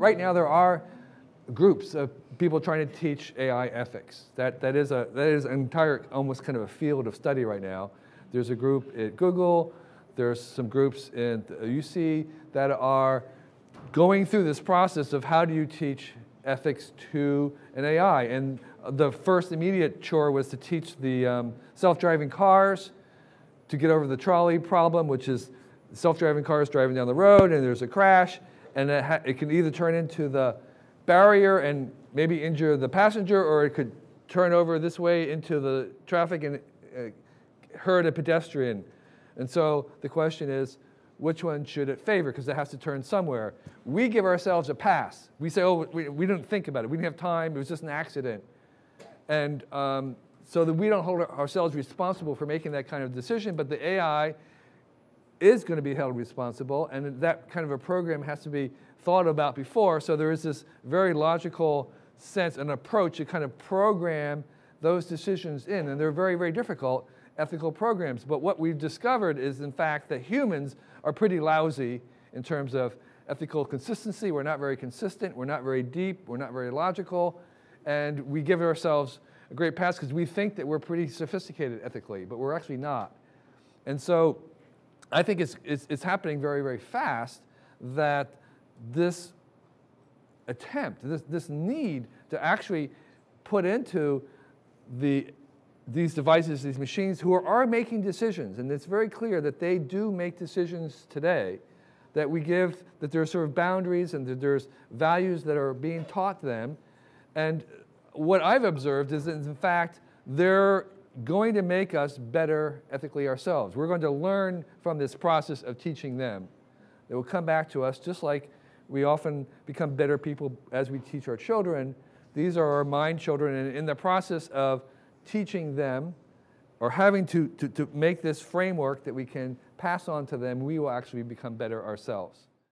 right now there are groups of people trying to teach AI ethics. That is an entire, almost kind of a field of study right now. There's a group at Google, there's some groups in UC that are going through this process of how do you teach ethics to an AI. And the first immediate chore was to teach the self-driving cars to get over the trolley problem, which is self-driving cars driving down the road and there's a crash, and it can either turn into the barrier and maybe injure the passenger, or it could turn over this way into the traffic and hurt a pedestrian. And so the question is, which one should it favor? Because it has to turn somewhere. We give ourselves a pass. We say, oh, we didn't think about it. We didn't have time. It was just an accident. And so that we don't hold ourselves responsible for making that kind of decision, but the AI is going to be held responsible, and that kind of a program has to be thought about before. So there is this very logical sense, an approach to kind of program those decisions in, and they're very, very difficult ethical programs. But what we've discovered is, in fact, that humans are pretty lousy in terms of ethical consistency. We're not very consistent. We're not very deep. We're not very logical. And we give ourselves a great pass because we think that we're pretty sophisticated ethically, but we're actually not. And so I think it's happening very, very fast that this attempt, this need to actually put into these devices, these machines who are making decisions, and it's very clear that they do make decisions today, that we give, that there's sort of boundaries and that there's values that are being taught them. And what I've observed is that, in fact, they're going to make us better ethically ourselves. We're going to learn from this process of teaching them. They will come back to us just like we often become better people as we teach our children. These are our mind children, and in the process of teaching them or having to make this framework that we can pass on to them, we will actually become better ourselves.